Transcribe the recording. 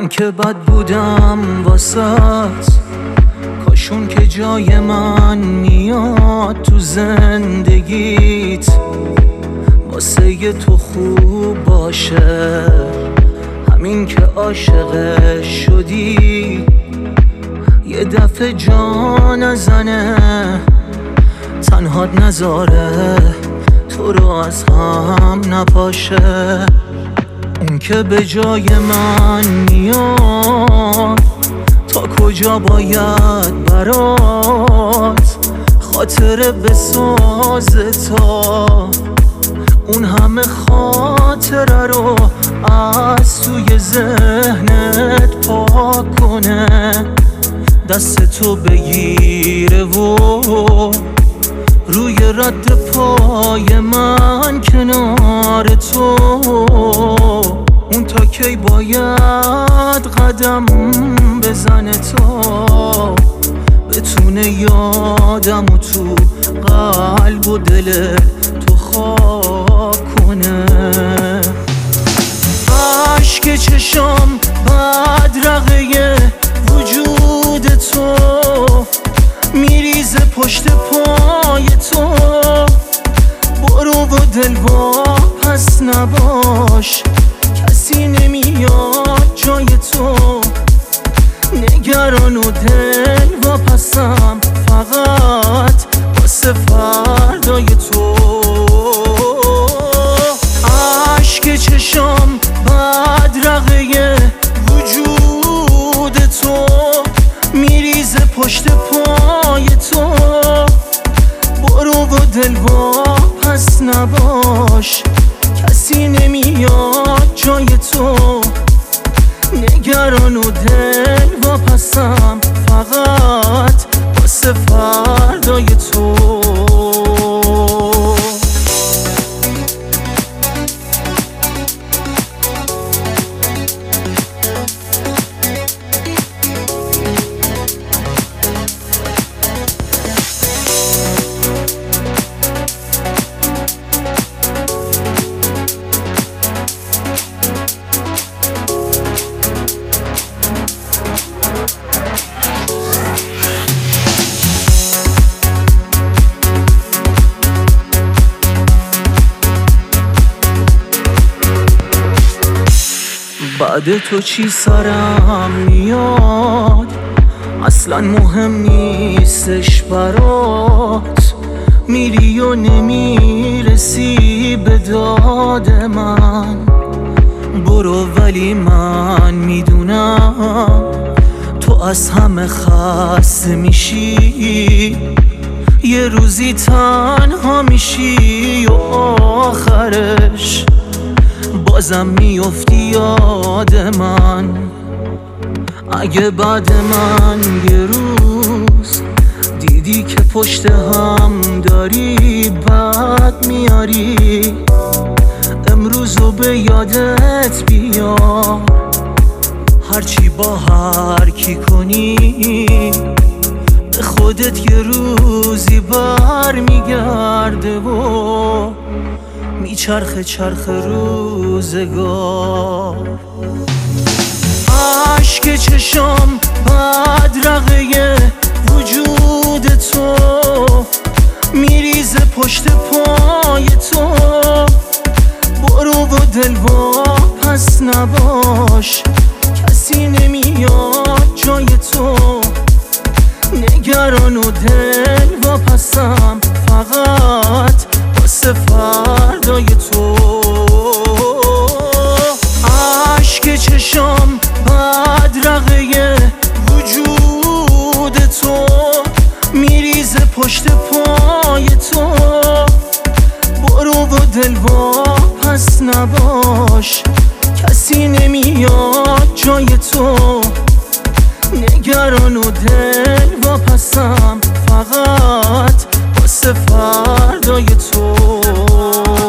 من که بد بودم واسط، کاشون که جای من میاد تو زندگیت، واسه تو خوب باشه همین که عاشقش شدی. یه دفعه جا نزنه تنهات نذاره تو رو از هم نپاشه. اون که به جای من میاد تا کجا باید برات خاطره بسازه تا اون همه خاطره رو از توی ذهنت پاک کنه. دست تو بگیره و روی رد پای من کنار تو، اون تا کی باید قدم بزنه تا بتونه یادم و تو قلب و دل تو خاک کنه. عشق چشام بدرقه وجود تو میریزه پشت پای تو. برو و دلواپس نباش کسی نمیاد جای تو. نگران و دلواپسم فقط واسه فردای تو. عشق چشام بدرقه وجود تو میریزه پشت پای تو. برو و دلواپس نباش کسی نمیاد جای تو. نگران و دلواپسم فقط واسه فردای تو. بعد تو چی سرم میاد اصلا مهم نیستش برات. میری و نمیرسی به داد من. برو ولی من میدونم تو از همه خسته میشی. یه روزی تنها میشی و آخرش بازم میافتی یاد من. اگه بعد من یه روز دیدی که پشت هم داری بد میاری، امروزو به یادت بیار. هرچی با هر کی کنی به خودت یه روزی بر میگرده و میچرخه چرخ روزگار. عشق چشام بدرقه وجود تو میریزه پشت پای تو. برو و دلواپس نباش کسی نمیاد جای تو. نگران و دلواپسم فقط واسه فردای تو. عشق چشام بدرقه وجود تو میریزه پشت پای تو. برو و دلواپس نباش کسی نمیاد جای تو. نگران و دلواپسم فقط واسه فردای تو.